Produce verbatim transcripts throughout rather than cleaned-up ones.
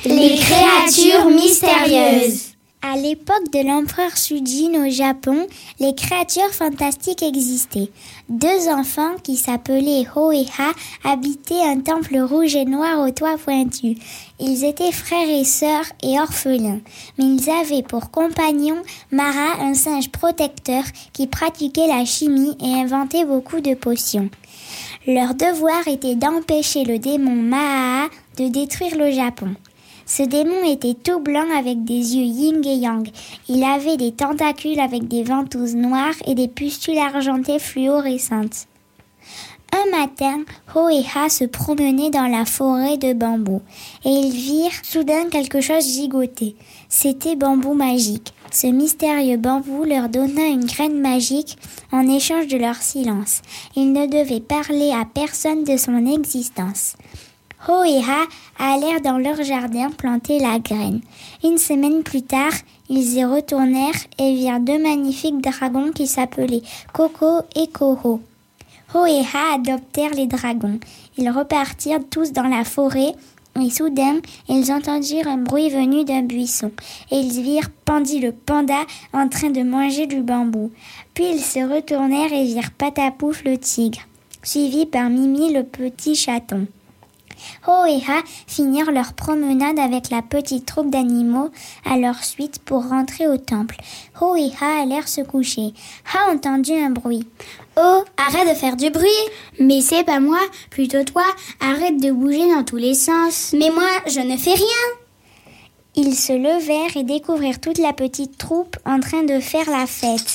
Les créatures mystérieuses. À l'époque de l'empereur Shujin au Japon, les créatures fantastiques existaient. Deux enfants qui s'appelaient Ho et Ha habitaient un temple rouge et noir au toit pointu. Ils étaient frères et sœurs et orphelins, mais ils avaient pour compagnon Mara, un singe protecteur qui pratiquait la chimie et inventait beaucoup de potions. Leur devoir était d'empêcher le démon Mahaa de détruire le Japon. Ce démon était tout blanc avec des yeux yin et yang. Il avait des tentacules avec des ventouses noires et des pustules argentées fluorescentes. Un matin, Ho et Ha se promenaient dans la forêt de bambou et ils virent soudain quelque chose gigoter. C'était Bambou Magique. Ce mystérieux bambou leur donna une graine magique en échange de leur silence. Ils ne devaient parler à personne de son existence. Ho et Ha allèrent dans leur jardin planter la graine. Une semaine plus tard, ils y retournèrent et virent deux magnifiques dragons qui s'appelaient Coco et Koho. Ho et Ha adoptèrent les dragons. Ils repartirent tous dans la forêt et soudain, ils entendirent un bruit venu d'un buisson et ils virent Pandi le panda en train de manger du bambou. Puis ils se retournèrent et virent Patapouf le tigre, suivi par Mimi le petit chaton. Ho et Ha finirent leur promenade avec la petite troupe d'animaux à leur suite pour rentrer au temple. Ho et Ha allèrent se coucher. Ha entendit un bruit. « Oh, arrête de faire du bruit !»« Mais c'est pas moi, plutôt toi, arrête de bouger dans tous les sens. »« Mais moi, je ne fais rien !» Ils se levèrent et découvrirent toute la petite troupe en train de faire la fête.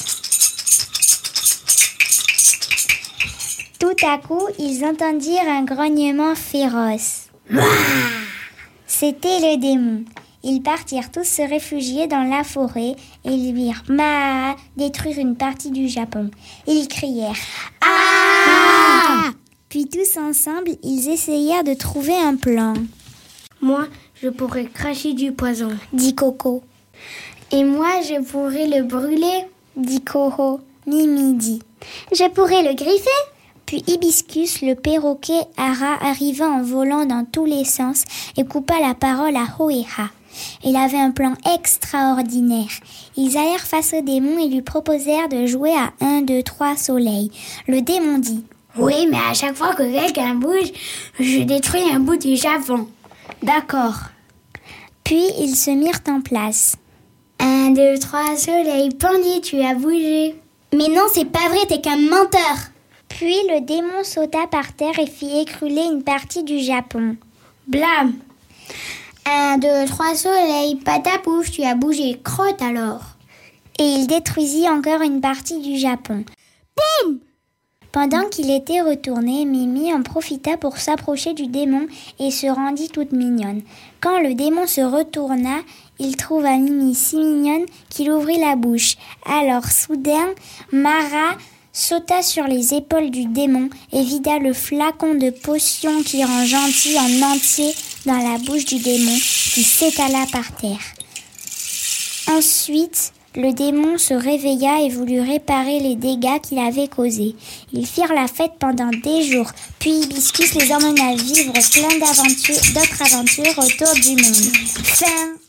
Tout à coup, ils entendirent un grognement féroce. C'était le démon. Ils partirent tous se réfugier dans la forêt et ils virent Mahaa détruire une partie du Japon. Ils crièrent « Ah !» Puis tous ensemble, ils essayèrent de trouver un plan. « Moi, je pourrais cracher du poison, » dit Coco. « Et moi, je pourrais le brûler, » dit Koho. Mimi dit « Je pourrais le griffer !» Puis Hibiscus, le perroquet ara, arriva en volant dans tous les sens et coupa la parole à Ho et Ha. Il avait un plan extraordinaire. Ils allèrent face au démon et lui proposèrent de jouer à un, deux, trois soleils. Le démon dit « Oui, mais à chaque fois que quelqu'un bouge, je détruis un bout du Japon. »« D'accord. » Puis ils se mirent en place. « Un, deux, trois soleils, Pandi, tu as bougé. »« Mais non, c'est pas vrai, t'es qu'un menteur !» Puis le démon sauta par terre et fit écrouler une partie du Japon. Blam !« Un, deux, trois soleils, Patapouf, tu as bougé, crotte alors. » Et il détruisit encore une partie du Japon. Boum ! Pendant qu'il était retourné, Mimi en profita pour s'approcher du démon et se rendit toute mignonne. Quand le démon se retourna, il trouva Mimi si mignonne qu'il ouvrit la bouche. Alors soudain, Mara sauta sur les épaules du démon et vida le flacon de potion qui rend gentil en entier dans la bouche du démon qui s'étala par terre. Ensuite, le démon se réveilla et voulut réparer les dégâts qu'il avait causés. Ils firent la fête pendant des jours, puis Hibiscus les emmena vivre plein d'aventures, d'autres aventures autour du monde. Fin.